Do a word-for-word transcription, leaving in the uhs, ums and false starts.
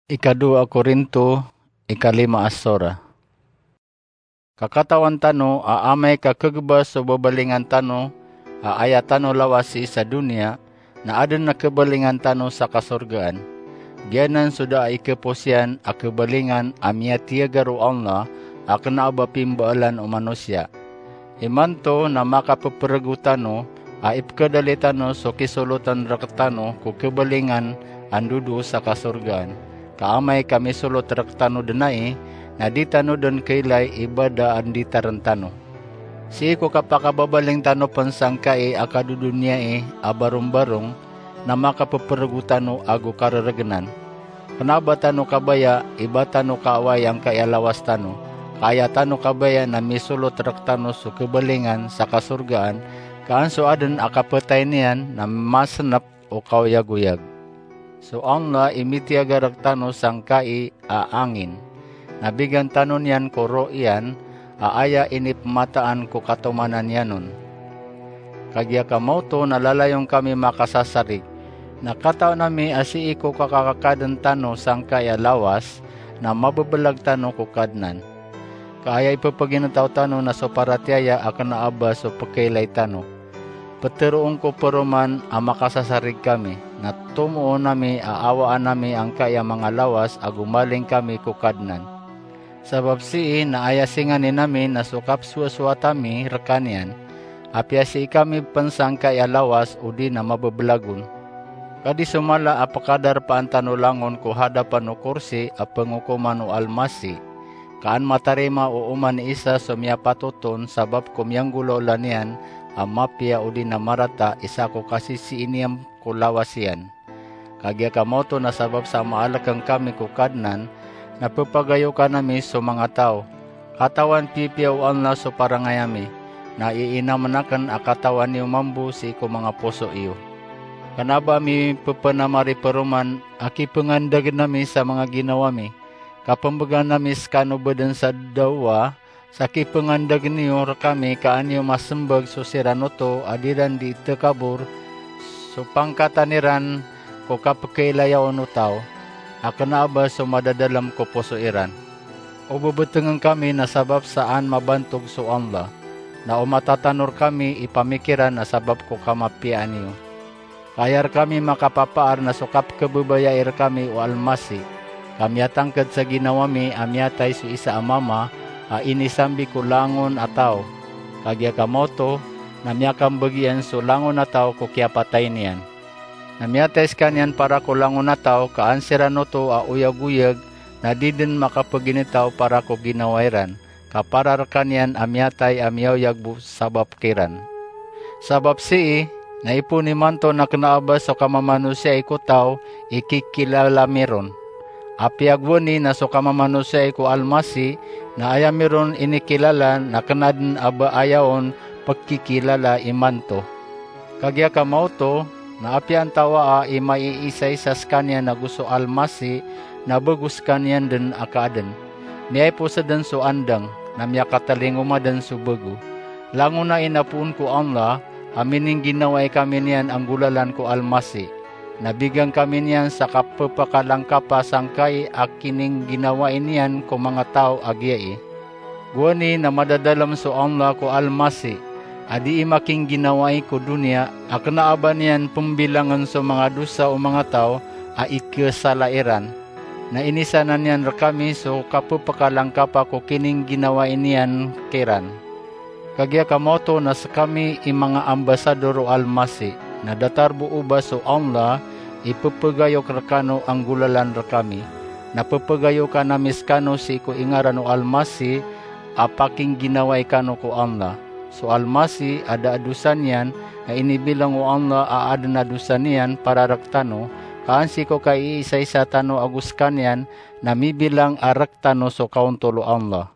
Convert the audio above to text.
Ikadua Korinto, ikalima asora. Kakatawan tano, aamay kakagba so babalingan tano, aaya tano lawasi sa dunia, na adan na kebalingan tano sa kasurgaan. Gianan suda ikeposyan a kebalingan amia tiagaru Allah, akna aba pimbaalan o manusia. Imanto na makapaperegu tano, aip kadali tano so kisulutan rakatano ku kebalingan andudu sa kasurgaan. Kaamay kami sulot raktano denai, na di tano don kailay ibada andi tarantano. Si ko kapakababaling tano pansangkai akadudunya e abarong-barong, na makapaperagutano ago kararaganan. Kanaba tano kabaya, iba tano kaawayang kayalawas tano, kaya tano kabaya na misulot raktano so kebalingan sa kasurgaan, kaan so adan akapatay niyan na masanap o kawyaguyag. So Allah imitiaga raktano sangkai a angin. Nabigan tanon yan koro iyan, aaya inip mataan ko katumanan yanon. Kagya kamauto nalalayong kami makasasarig. Nakatao nami asi iko kakakadan tano sangkai a lawas, na mababalag tano kukadnan. Kaya ipapaginataw tano na so paratyaya akan naaba so pagkailay tano. Pateroong ko peruman ang makasasarig kami, na tumuo nami aawaan nami ang kaya mga lawas agumaling kami kukadnan. Sabab sii na ayasingan ni namin na sukap suwa-suwatami rekanian, apiasi kami pansang kaya lawas udi na mabablagun. Kadi sumala apakadar paan tanulangon ko hadapan o kursi a pengukuman o almasi, kaan matarima o uman isa sumya patuton sabab kumyanggulo lanian, ang mapia udi na marata isa ko kasi si iniyam ko lawasian. Kagya kamoto na sabab sa maalakang kami kukadnan, napapagayo ka nami so mga tao. Katawan pipiyaw Allah so parangayami, na iinamanakan akatawan niyo mambu si ko mga puso iyo. Kanaba mi papanamari peruman, aki pengandag nami sa mga ginawa mi. Kapambagan nami skano badan sa dawa, saki pengandag niyo kami kaan niyo masembag so siranoto adiran di tekabur, so pangkataniran ko kapakailayaw no tao, akan aba so madadalam ko puso iran. O babatengan kami na sabab saan mabantog so Allah, na umatatanor kami ipamikiran na sabab ko kamapian niyo. Kayar kami makapapaar na sukap kebabayair kami o almasi, kami atangkad sa ginawa mi amyatay so isa amama, a inisambi ko langon ataw, kagya kamoto, namyakang bagian so langon ataw ko kya patay niyan. Namyates kanyan para ko langon ataw, kaan siranoto a uyag-uyag, na di din makapaginitaw para ko ginawairan, kaparar kanyan amyatay amyawyag sabab kiran. Sabab sii, naipuni manto na kanaaba so kamamanusya ikutaw, ikikilala meron. Apiagwani na so kamamanusya iku almasi, na aya meron inikilala na kanadin aba ayaon pagkikilala imanto. Kagya kamauto, na apian tawa a imaiisay sa skanya na gusto almasi, na bagus kanyan din akaden. Miyay po sa dan so andang, na miya katalinguma dan so bagu. Lango na inapun ko Allah, amining ginaway kami niyan ang gulalan ko almasi. Nabigang kami niyan sa kapapakalangkapa sangkay akining ginawain niyan ko mga tao agyai. Guwani na madadalam so Allah ko almasi, adi imaking ginaway ko dunia, aknaaban niyan pembilangan so mga dusa o mga tao, a ikesalairan. Na inisanan niyan rakami so kapapakalangkapa ko kining ginawain niyan kiran. Kagya kamoto na sa kami imanga ambasador o almasi, na datarbo uba so Allah, ipapagayo krakano ang gulalan rakami. Napapagayo ka na miskano si ko ingaran o almasi, apaking ginaway kano ko Allah. So almasi, ada adusan yan, na inibilang o Allah aada na adusan yan para raktano, kaan si ko kay isa-isa tano agus kanyan, na mibilang araktano so kauntolo Allah.